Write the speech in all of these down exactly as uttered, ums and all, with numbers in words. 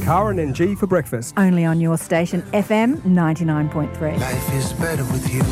Karen and G for breakfast. Only on your station, F M ninety-nine point three. Life is better with you.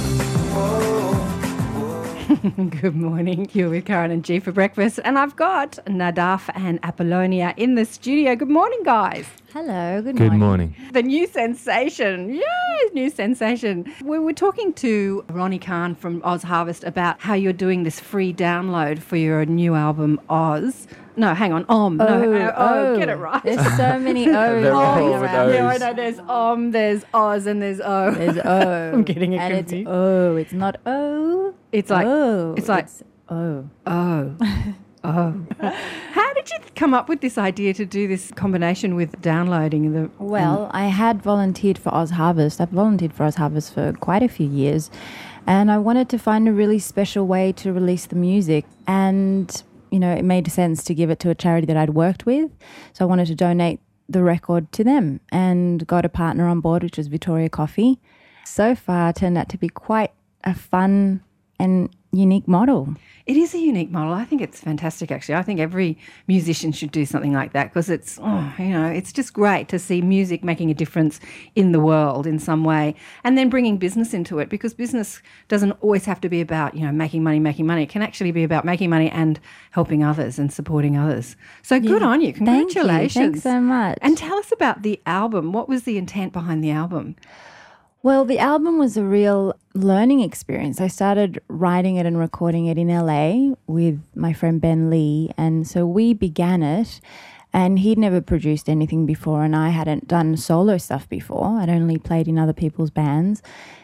Good morning. You're with Karen and G for breakfast. And I've got Nadaf and Apollonia in the studio. Good morning, guys. Hello, good, Good morning. morning. The new sensation. Yay, new sensation. We were talking to Ronnie Khan from Oz Harvest about how you're doing this free download for your new album, Oz. No, hang on, Om. Oh, no, uh, oh, oh. get it right. There's so many O's They're all going with around. O's. Yeah, I know. There's Om, there's Oz, and there's O. There's O. I'm getting it and confused. it's O. It's not O. It's like, O. it's like, It's O. oh, oh. How did you come up with this idea to do this combination with downloading the? Well, I had volunteered for Oz Harvest. I've volunteered for Oz Harvest for quite a few years. And I wanted to find a really special way to release the music. And, you know, it made sense to give it to a charity that I'd worked with. So I wanted to donate the record to them and got a partner on board, which was Victoria Coffee. So far, turned out to be quite a fun and unique model. It is a unique model. I think it's fantastic, actually. I think every musician should do something like that because it's, oh, you know, it's just great to see music making a difference in the world in some way and then bringing business into it because business doesn't always have to be about, you know, making money, making money. It can actually be about making money and helping others and supporting others. So good on you. Thank you. Congratulations. Thanks so much. And tell us about the album. What was the intent behind the album? Well, the album was a real learning experience. I started writing it and recording it in L A with my friend Ben Lee. And so we began it and he'd never produced anything before and I hadn't done solo stuff before. I'd only played in other people's bands.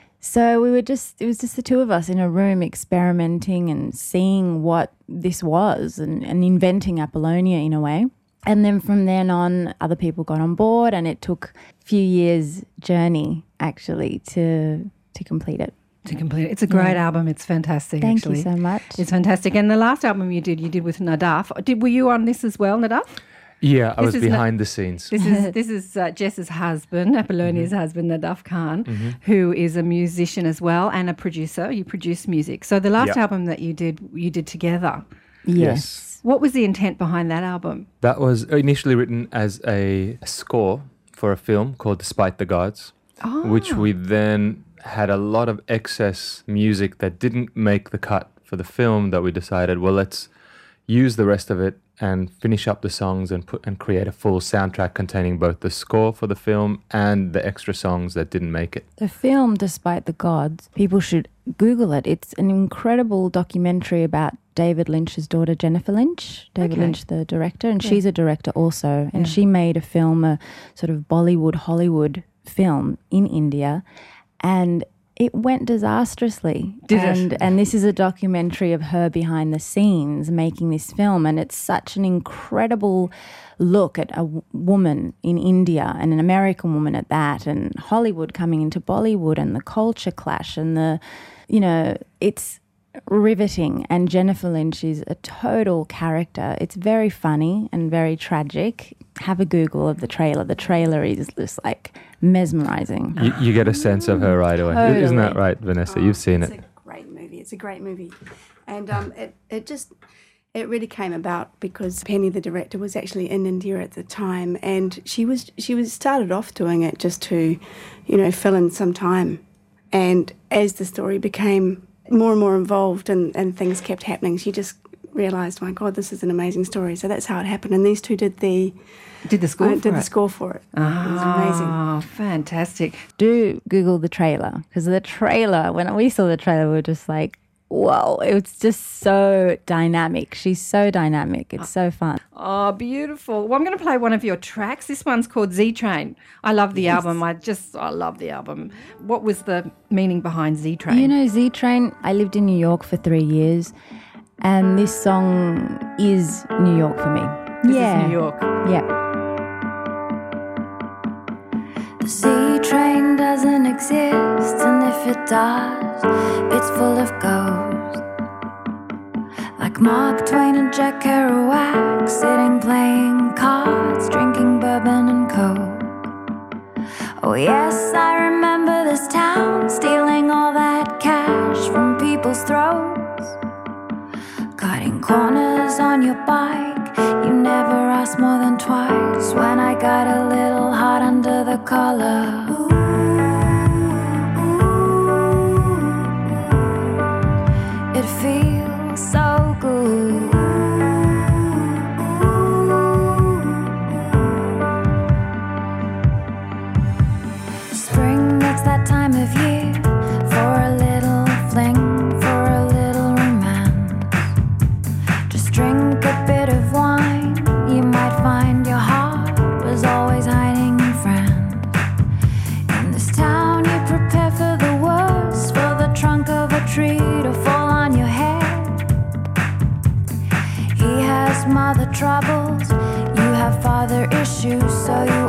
So we were just, it was just the two of us in a room experimenting and seeing what this was and, and inventing Apollonia in a way. And then from then on, other people got on board and it took a few years' journey, actually, to to complete it. To complete it. It's a great Yeah. album. It's fantastic, Thank actually. you so much. It's fantastic. And the last album you did, you did with Nadaf. Did Were you on this as well, Nadaf? Yeah, I This was is behind not- the scenes. This is this is uh, Jess's husband, Apollonia's Mm-hmm. husband, Nadaf Khan, who is a musician as well and a producer. You produce music. So the last Yeah. album that you did, you did together. Yes. What was the intent behind that album? That was initially written as a score for a film called Despite the Gods, which we then had a lot of excess music that didn't make the cut for the film that we decided, well, let's use the rest of it and finish up the songs and put and create a full soundtrack containing both the score for the film and the extra songs that didn't make it. The film, Despite the Gods, people should Google it. It's an incredible documentary about David Lynch's daughter, Jennifer Lynch. David Okay. Lynch, the director, and Yeah. she's a director also. And Yeah. she made a film, a sort of Bollywood, Hollywood film in India. And it went disastrously. Did it? and, And this is a documentary of her behind the scenes making this film. And it's such an incredible look at a w- woman in India and an American woman at that, and Hollywood coming into Bollywood and the culture clash and the, you know, it's riveting. And Jennifer Lynch is a total character. It's very funny and very tragic. Have a Google of the trailer. The trailer is just like mesmerizing. You, you get a sense of her right away. Totally. Isn't that right, Vanessa? You've seen it's it. It's a great movie. It's a great movie. And um, it, it just, it really came about because Penny, the director, was actually in India at the time. And she was, she was started off doing it just to, you know, fill in some time. And as the story became more and more involved and, and things kept happening, she just realised, my God, this is an amazing story. So that's how it happened. And these two did the Did the score uh, for did it? the score for it. It was amazing. Oh, fantastic. Do Google the trailer, because the trailer, when we saw the trailer, we were just like, whoa, it's just so dynamic. She's so dynamic. It's so fun. Oh, beautiful. Well, I'm going to play one of your tracks. This one's called Z Train. I love the album. I just, I love the album. What was the meaning behind Z Train? You know, Z Train, I lived in New York for three years, and this song is New York for me. This yeah. is New York. Yeah. The C train doesn't exist, and if it does, it's full of ghosts. Like Mark Twain and Jack Kerouac, sitting playing cards, drinking bourbon and coke. Oh yes, I remember this town, stealing all that cash from people's throats. Cutting corners on your bike, you never asked more than twice. When I got a little under the collar. It feels so good. Spring, it's that time of year for a little fling, for a little romance. Just drink a bit of wine, you might find your heart was always hiding in France. In this town you prepare for the worst, for the trunk of a tree to fall on your head. He has mother troubles, you have father issues, so you